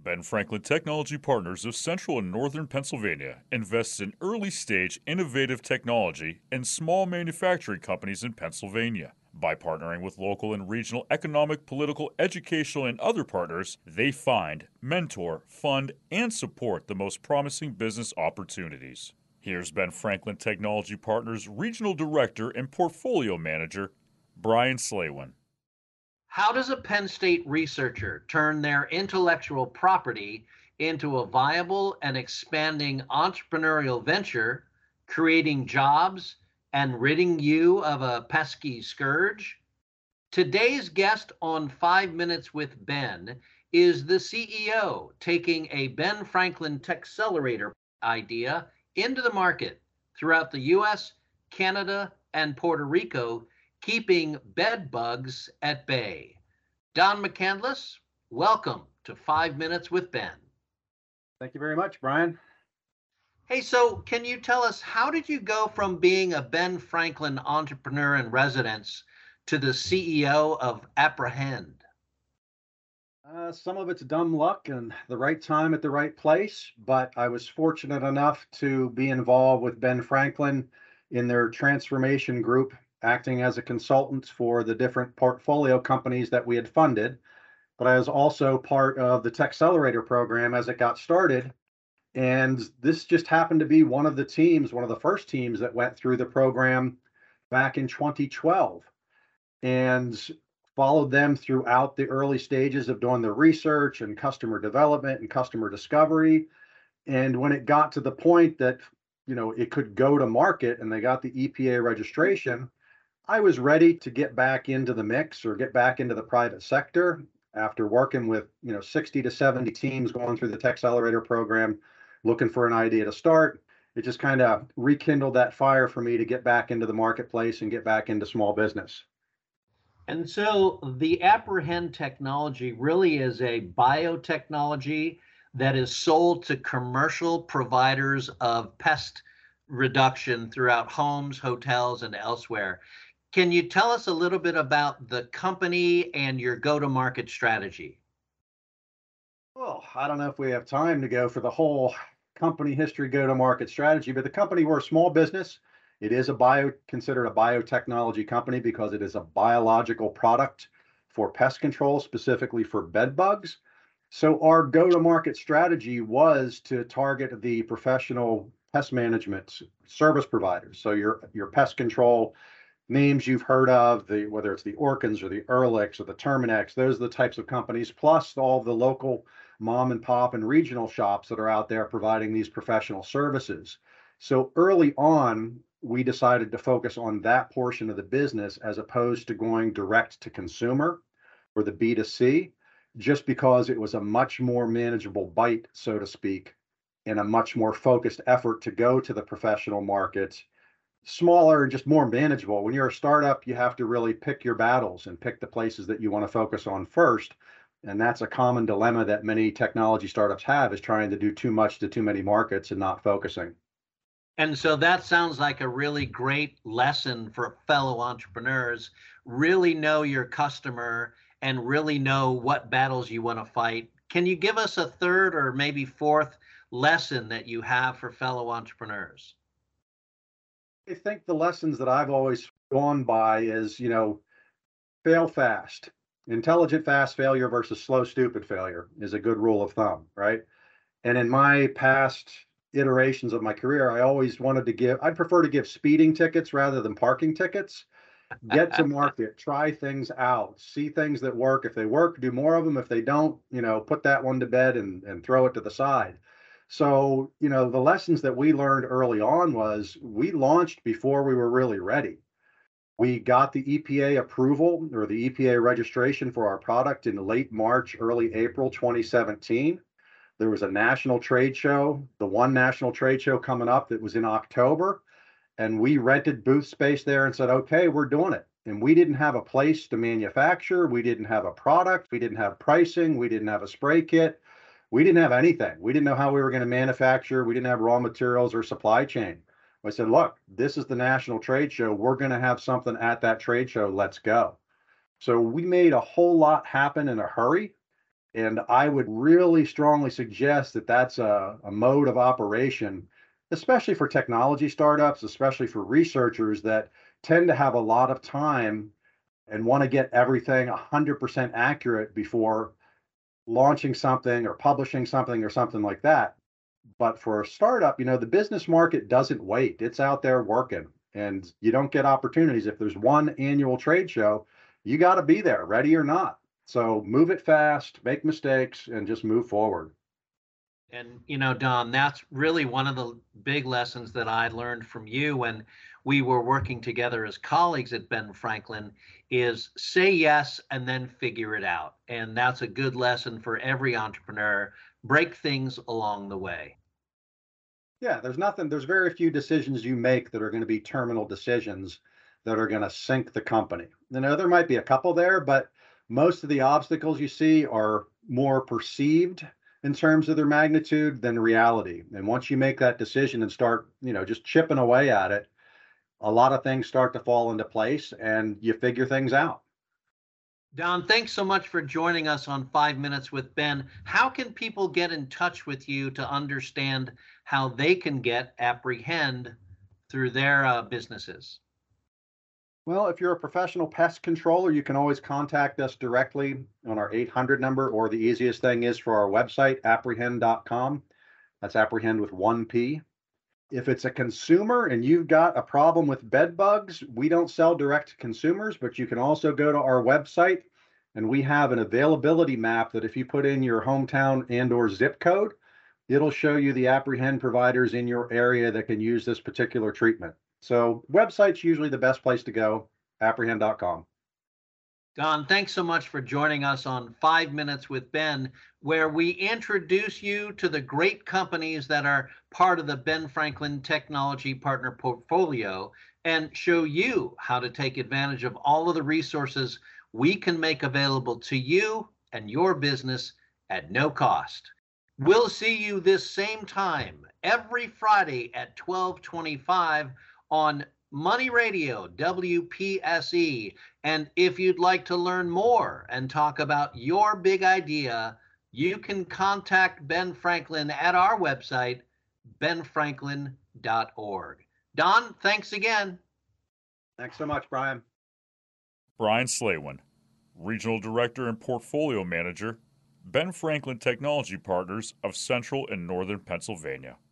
Ben Franklin Technology Partners of Central and Northern Pennsylvania invests in early stage innovative technology and small manufacturing companies in Pennsylvania. By partnering with local and regional economic, political, educational, and other partners, they find, mentor, fund, and support the most promising business opportunities. Here's Ben Franklin Technology Partners Regional Director and Portfolio Manager, Brian Slaywin. How does a Penn State researcher turn their intellectual property into a viable and expanding entrepreneurial venture, creating jobs and ridding you of a pesky scourge? Today's guest on 5 Minutes with Ben is the CEO taking a Ben Franklin Techcelerator idea into the market throughout the US, Canada, and Puerto Rico, keeping bed bugs at bay. Don McCandless, welcome to 5 Minutes with Ben. Thank you very much, Brian. Hey, so can you tell us, how did you go from being a Ben Franklin entrepreneur in residence to the CEO of Apprehend? Some of it's dumb luck and the right time at the right place, but I was fortunate enough to be involved with Ben Franklin in their transformation group, acting as a consultant for the different portfolio companies that we had funded. But I was also part of the Techcelerator program as it got started. And this just happened to be one of the first teams that went through the program back in 2012. And followed them throughout the early stages of doing the research and customer development and customer discovery. And when it got to the point that, it could go to market and they got the EPA registration, I was ready to get back into the mix or get back into the private sector after working with, 60 to 70 teams going through the Techcelerator program, looking for an idea to start. It just kind of rekindled that fire for me to get back into the marketplace and get back into small business. And so the Apprehend technology really is a biotechnology that is sold to commercial providers of pest reduction throughout homes, hotels, and elsewhere. Can you tell us a little bit about the company and your go-to-market strategy? Well, I don't know if we have time to go for the whole company history go-to-market strategy, but the company, we're a small business. It is considered a biotechnology company because it is a biological product for pest control, specifically for bed bugs. So our go-to-market strategy was to target the professional pest management service providers. So your pest control names you've heard of, whether it's the Orkins or the Ehrlichs or the Terminix, those are the types of companies, plus all the local mom and pop and regional shops that are out there providing these professional services. So early on, we decided to focus on that portion of the business as opposed to going direct to consumer or the B2C, just because it was a much more manageable bite, so to speak, and a much more focused effort to go to the professional market, smaller and just more manageable. When you're a startup, you have to really pick your battles and pick the places that you want to focus on first. And that's a common dilemma that many technology startups have, is trying to do too much to too many markets and not focusing. And so that sounds like a really great lesson for fellow entrepreneurs. Really know your customer and really know what battles you want to fight. Can you give us a third or maybe fourth lesson that you have for fellow entrepreneurs? I think the lessons that I've always gone by is, fail fast. Intelligent fast failure versus slow stupid failure is a good rule of thumb, right? And in my past iterations of my career, I'd prefer to give speeding tickets rather than parking tickets. Get to market, try things out, see things that work. If they work, do more of them. If they don't, put that one to bed and throw it to the side. So, the lessons that we learned early on was we launched before we were really ready. We got the EPA approval or the EPA registration for our product in late March, early April 2017. There was a national trade show, the one national trade show coming up that was in October. And we rented booth space there and said, okay, we're doing it. And we didn't have a place to manufacture. We didn't have a product. We didn't have pricing. We didn't have a spray kit. We didn't have anything. We didn't know how we were going to manufacture. We didn't have raw materials or supply chain. I said, look, this is the national trade show. We're going to have something at that trade show. Let's go. So we made a whole lot happen in a hurry. And I would really strongly suggest that that's a mode of operation, especially for technology startups, especially for researchers that tend to have a lot of time and want to get everything 100% accurate before launching something or publishing something or something like that. But for a startup, the business market doesn't wait. It's out there working, and you don't get opportunities. If there's one annual trade show, you got to be there, ready or not. So move it fast, make mistakes, and just move forward. And, Don, that's really one of the big lessons that I learned from you when we were working together as colleagues at Ben Franklin is say yes and then figure it out. And that's a good lesson for every entrepreneur. Break things along the way. Yeah, there's very few decisions you make that are going to be terminal decisions that are going to sink the company. There might be a couple there, but most of the obstacles you see are more perceived in terms of their magnitude than reality. And once you make that decision and start, just chipping away at it, a lot of things start to fall into place and you figure things out. Don, thanks so much for joining us on 5 Minutes with Ben. How can people get in touch with you to understand how they can get Apprehend through their businesses? Well, if you're a professional pest controller, you can always contact us directly on our 800 number, or the easiest thing is for our website, apprehend.com. That's apprehend with 1P. If it's a consumer and you've got a problem with bed bugs, we don't sell direct to consumers, but you can also go to our website and we have an availability map that if you put in your hometown and or zip code, it'll show you the Apprehend providers in your area that can use this particular treatment. So website's usually the best place to go, apprehend.com. Don, thanks so much for joining us on 5 Minutes with Ben, where we introduce you to the great companies that are part of the Ben Franklin Technology Partner Portfolio and show you how to take advantage of all of the resources we can make available to you and your business at no cost. We'll see you this same time every Friday at 12:25 on Money Radio, WPSE. And if you'd like to learn more and talk about your big idea, you can contact Ben Franklin at our website, benfranklin.org. Don, thanks again. Thanks so much, Brian. Brian Slaywin, Regional Director and Portfolio Manager, Ben Franklin Technology Partners of Central and Northern Pennsylvania.